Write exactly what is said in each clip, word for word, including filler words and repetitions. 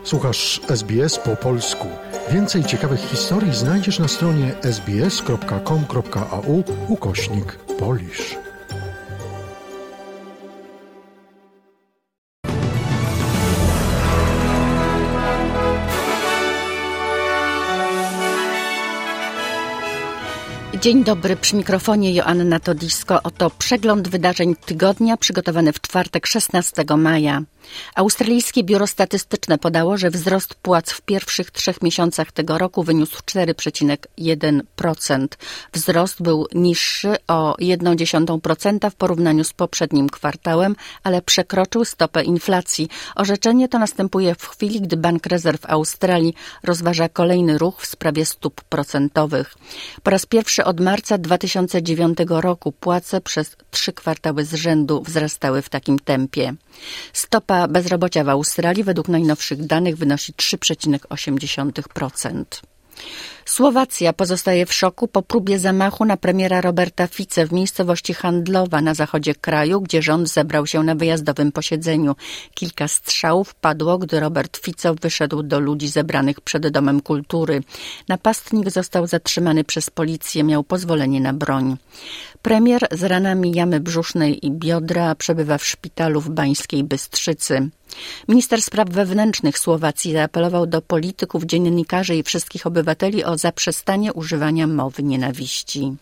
Słuchasz S B S po polsku. Więcej ciekawych historii znajdziesz na stronie sbs.com.au ukośnik Polish. Dzień dobry, przy mikrofonie Joanna Todisko. Oto przegląd wydarzeń tygodnia przygotowany w czwartek szesnastego maja. Australijskie Biuro Statystyczne podało, że wzrost płac w pierwszych trzech miesiącach tego roku wyniósł cztery przecinek jeden procent. Wzrost był niższy o jedną dziesiątą procenta w porównaniu z poprzednim kwartałem, ale przekroczył stopę inflacji. Orzeczenie to następuje w chwili, gdy Bank Rezerw Australii rozważa kolejny ruch w sprawie stóp procentowych. Po raz pierwszy od marca dwa tysiące dziewiątego roku płace przez trzy kwartały z rzędu wzrastały w takim tempie. Stopa bezrobocia w Australii według najnowszych danych wynosi trzy przecinek osiem procent. Słowacja pozostaje w szoku po próbie zamachu na premiera Roberta Fice w miejscowości Handlowa na zachodzie kraju, gdzie rząd zebrał się na wyjazdowym posiedzeniu. Kilka strzałów padło, gdy Robert Fico wyszedł do ludzi zebranych przed Domem Kultury. Napastnik został zatrzymany przez policję, miał pozwolenie na broń. Premier z ranami jamy brzusznej i biodra przebywa w szpitalu w Bańskiej Bystrzycy. Minister spraw wewnętrznych Słowacji zaapelował do polityków, dziennikarzy i wszystkich obywateli o zaprzestanie używania mowy nienawiści.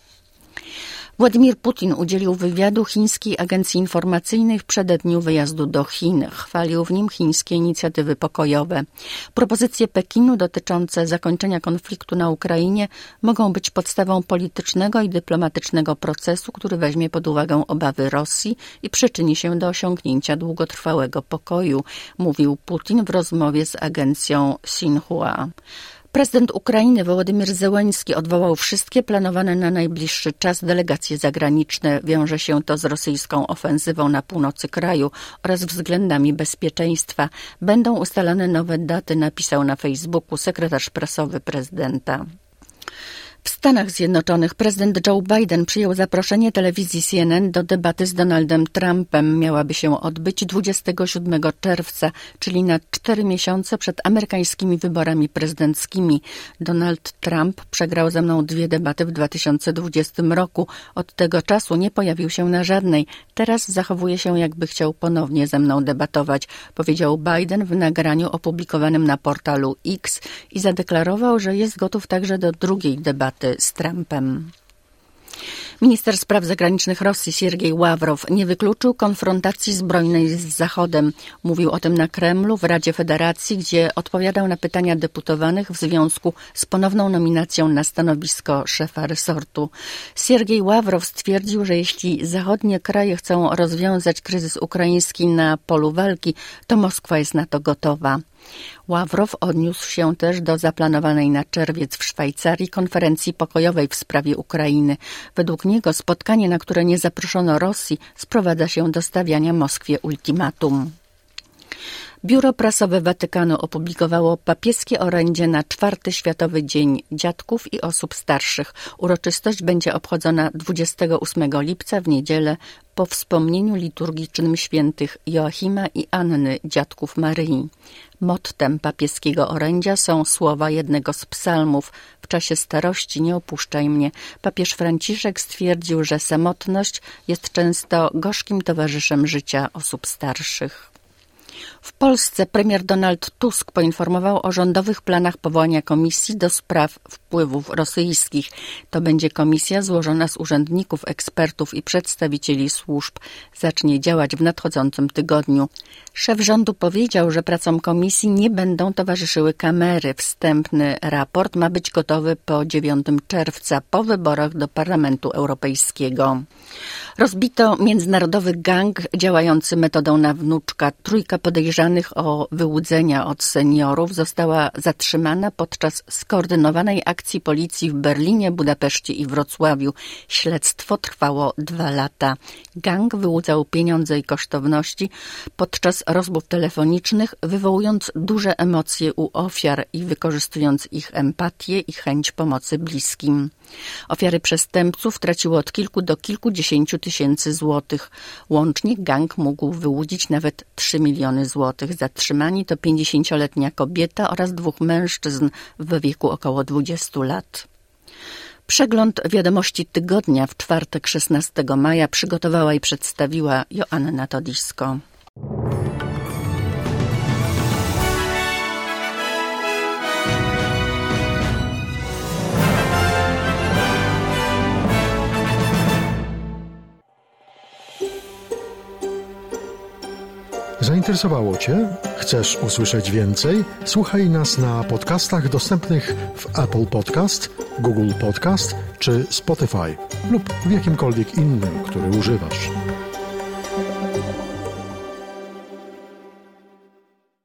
Władimir Putin udzielił wywiadu chińskiej agencji informacyjnej w przededniu wyjazdu do Chin. Chwalił w nim chińskie inicjatywy pokojowe. Propozycje Pekinu dotyczące zakończenia konfliktu na Ukrainie mogą być podstawą politycznego i dyplomatycznego procesu, który weźmie pod uwagę obawy Rosji i przyczyni się do osiągnięcia długotrwałego pokoju, mówił Putin w rozmowie z agencją Xinhua. Prezydent Ukrainy Wołodymyr Zełenski odwołał wszystkie planowane na najbliższy czas delegacje zagraniczne. Wiąże się to z rosyjską ofensywą na północy kraju oraz względami bezpieczeństwa. Będą ustalane nowe daty, napisał na Facebooku sekretarz prasowy prezydenta. W Stanach Zjednoczonych prezydent Joe Biden przyjął zaproszenie telewizji C N N do debaty z Donaldem Trumpem. Miałaby się odbyć dwudziestego siódmego czerwca, czyli na cztery miesiące przed amerykańskimi wyborami prezydenckimi. Donald Trump przegrał ze mną dwie debaty w dwa tysiące dwudziestym roku. Od tego czasu nie pojawił się na żadnej. Teraz zachowuje się, jakby chciał ponownie ze mną debatować, powiedział Biden w nagraniu opublikowanym na portalu X i zadeklarował, że jest gotów także do drugiej debaty z Trumpem. Minister spraw zagranicznych Rosji Siergiej Ławrow nie wykluczył konfrontacji zbrojnej z Zachodem. Mówił o tym na Kremlu w Radzie Federacji, gdzie odpowiadał na pytania deputowanych w związku z ponowną nominacją na stanowisko szefa resortu. Siergiej Ławrow stwierdził, że jeśli zachodnie kraje chcą rozwiązać kryzys ukraiński na polu walki, to Moskwa jest na to gotowa. Ławrow odniósł się też do zaplanowanej na czerwiec w Szwajcarii konferencji pokojowej w sprawie Ukrainy. Według niego spotkanie, na które nie zaproszono Rosji, sprowadza się do stawiania Moskwie ultimatum. Biuro Prasowe Watykanu opublikowało papieskie orędzie na czwarty Światowy Dzień Dziadków i Osób Starszych. Uroczystość będzie obchodzona dwudziestego ósmego lipca w niedzielę po wspomnieniu liturgicznym świętych Joachima i Anny, dziadków Maryi. Mottem papieskiego orędzia są słowa jednego z psalmów: w czasie starości nie opuszczaj mnie. Papież Franciszek stwierdził, że samotność jest często gorzkim towarzyszem życia osób starszych. W Polsce premier Donald Tusk poinformował o rządowych planach powołania komisji do spraw wpływów rosyjskich. To będzie komisja złożona z urzędników, ekspertów i przedstawicieli służb. Zacznie działać w nadchodzącym tygodniu. Szef rządu powiedział, że pracom komisji nie będą towarzyszyły kamery. Wstępny raport ma być gotowy po dziewiątego czerwca, po wyborach do Parlamentu Europejskiego. Rozbito międzynarodowy gang działający metodą na wnuczka. Trójka podejrzanych o wyłudzenia od seniorów została zatrzymana podczas skoordynowanej akcji policji w Berlinie, Budapeszcie i Wrocławiu. Śledztwo trwało dwa lata. Gang wyłudzał pieniądze i kosztowności podczas rozmów telefonicznych, wywołując duże emocje u ofiar i wykorzystując ich empatię i chęć pomocy bliskim. Ofiary przestępców traciły od kilku do kilkudziesięciu tysięcy złotych. Łącznie gang mógł wyłudzić nawet trzy miliony złotych. Zatrzymani to pięćdziesięcioletnia kobieta oraz dwóch mężczyzn w wieku około dwudziestu lat. Przegląd wiadomości tygodnia w czwartek szesnastego maja przygotowała i przedstawiła Joanna Todisko. Zainteresowało Cię? Chcesz usłyszeć więcej? Słuchaj nas na podcastach dostępnych w Apple Podcast, Google Podcast czy Spotify lub w jakimkolwiek innym, który używasz.